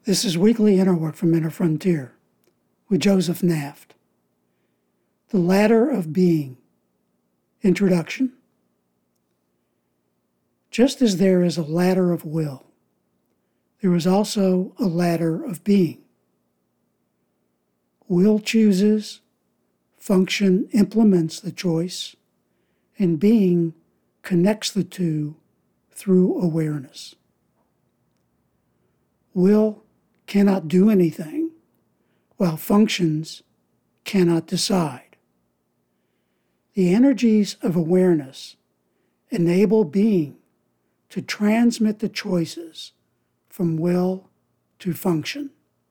This is Weekly Inner Work from Inner Frontier with Joseph Naft. The Ladder of Being. Introduction. Just as there is a ladder of will, there is also a ladder of being. Will chooses, function implements the choice, and being connects the two through awareness. Will cannot do anything, while functions cannot decide. The energies of awareness enable being to transmit the choices from will to function.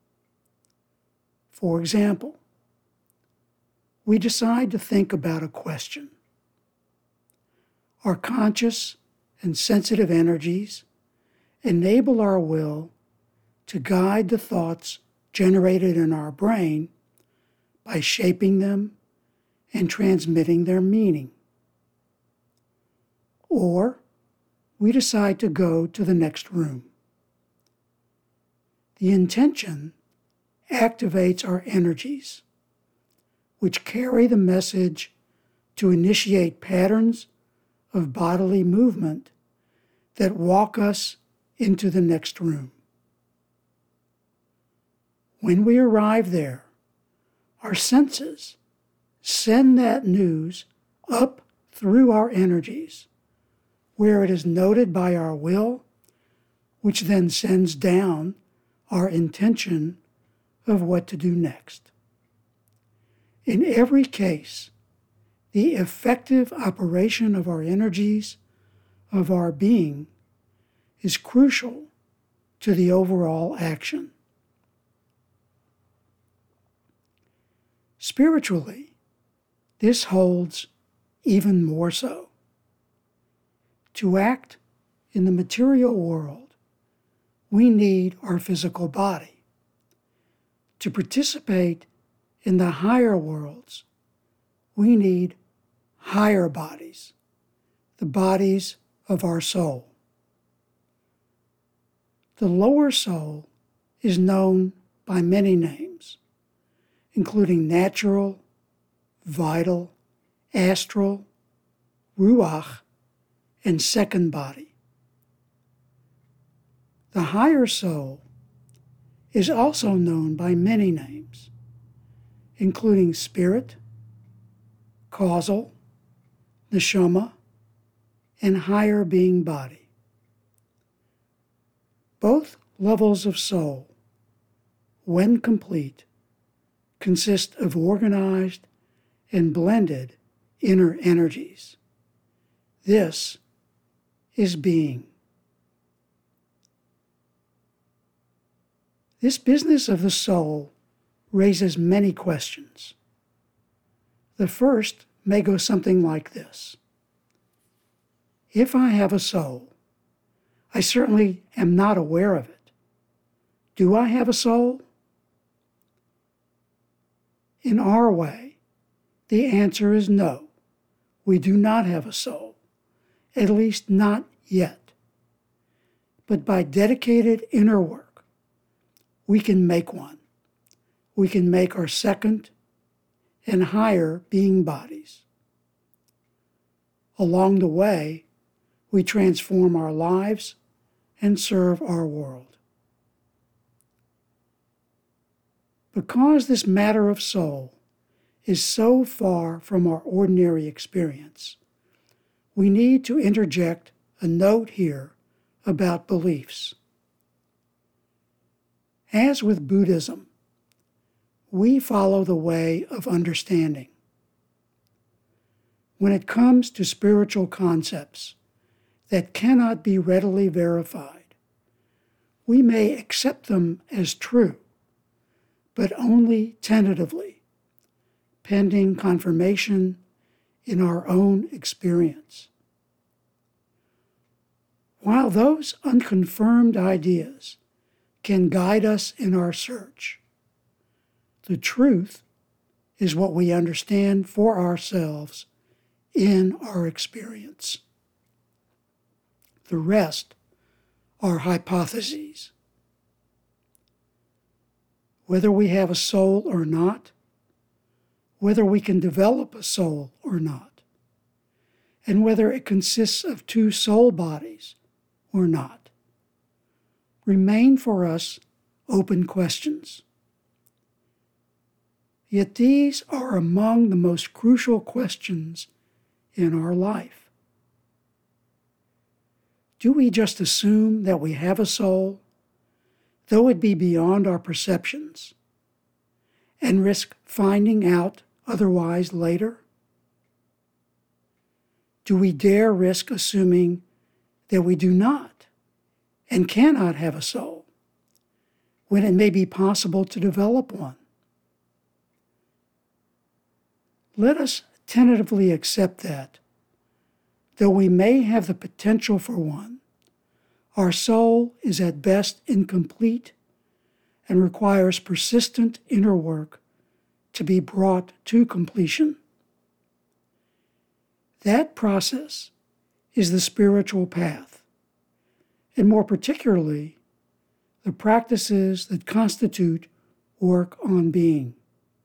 For example, we decide to think about a question. Our conscious and sensitive energies enable our will to guide the thoughts generated in our brain by shaping them and transmitting their meaning. Or we decide to go to the next room. The intention activates our energies, which carry the message to initiate patterns of bodily movement that walk us into the next room. When we arrive there, our senses send that news up through our energies, where it is noted by our will, which then sends down our intention of what to do next. In every case, the effective operation of our energies, of our being, is crucial to the overall action. Spiritually, this holds even more so. To act in the material world, we need our physical body. To participate in the higher worlds, we need higher bodies, the bodies of our soul. The lower soul is known by many names, including natural, vital, astral, ruach, and second body. The higher soul is also known by many names, including spirit, causal, neshama, and higher being body. Both levels of soul, when complete, consist of organized and blended inner energies. This is being. This business of the soul raises many questions. The first may go something like this. If I have a soul, I certainly am not aware of it. Do I have a soul? In our way, the answer is no. We do not have a soul, at least not yet. But by dedicated inner work, we can make one. We can make our second and higher being bodies. Along the way, we transform our lives and serve our world. Because this matter of soul is so far from our ordinary experience, we need to interject a note here about beliefs. As with Buddhism, we follow the way of understanding. When it comes to spiritual concepts that cannot be readily verified, we may accept them as true, but only tentatively, pending confirmation in our own experience. While those unconfirmed ideas can guide us in our search, the truth is what we understand for ourselves in our experience. The rest are hypotheses. whether we have a soul or not, whether we can develop a soul or not, and whether it consists of two soul bodies or not, remain for us open questions. Yet these are among the most crucial questions in our life. Do we just assume that we have a soul, though it be beyond our perceptions, and risk finding out otherwise later? Do we dare risk assuming that we do not and cannot have a soul, when it may be possible to develop one? Let us tentatively accept that, though we may have the potential for one, our soul is at best incomplete and requires persistent inner work to be brought to completion. That process is the spiritual path, and more particularly, the practices that constitute work on being.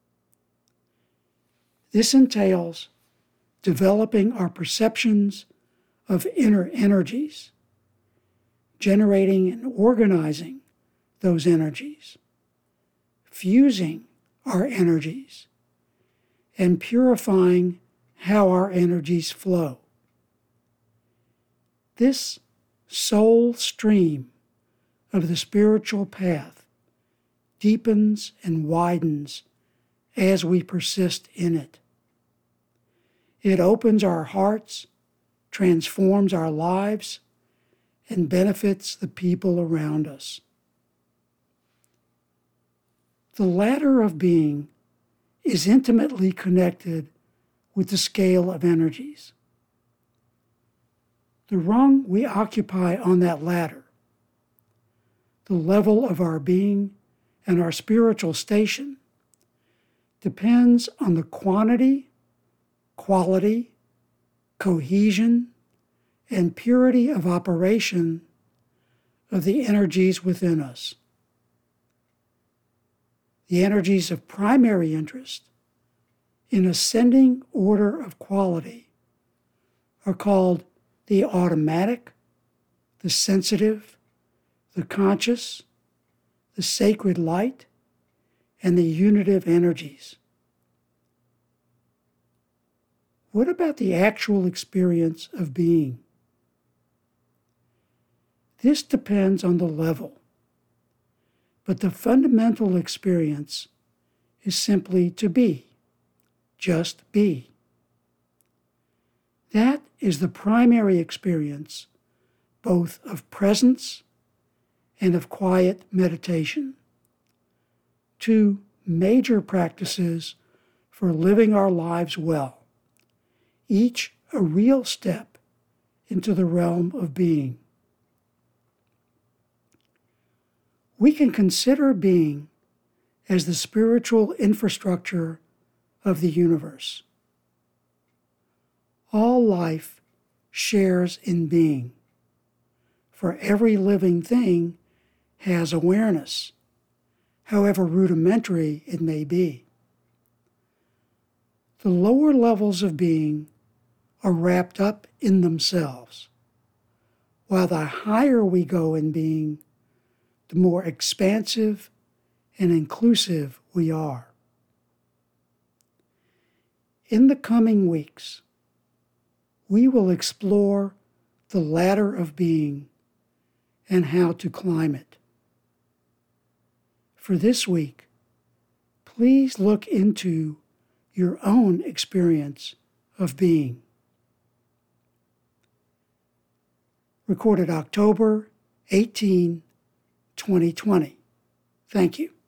This entails developing our perceptions of inner energies, generating and organizing those energies, fusing our energies, and purifying how our energies flow. This soul stream of the spiritual path deepens and widens as we persist in it. It opens our hearts, transforms our lives, and benefits the people around us. The ladder of being is intimately connected with the scale of energies. The rung we occupy on that ladder, the level of our being and our spiritual station, depends on the quantity, quality, cohesion, and purity of operation of the energies within us. The energies of primary interest, in ascending order of quality, are called the automatic, the sensitive, the conscious, the sacred light, and the unitive energies. What about the actual experience of being? This depends on the level, but the fundamental experience is simply to be, just be. That is the primary experience both of presence and of quiet meditation, two major practices for living our lives well, each a real step into the realm of being. We can consider being as the spiritual infrastructure of the universe. All life shares in being, for every living thing has awareness, however rudimentary it may be. The lower levels of being are wrapped up in themselves, while the higher we go in being, the more expansive and inclusive we are. In the coming weeks, we will explore the ladder of being and how to climb it. For this week, please look into your own experience of being. Recorded October 18, 2020. Thank you.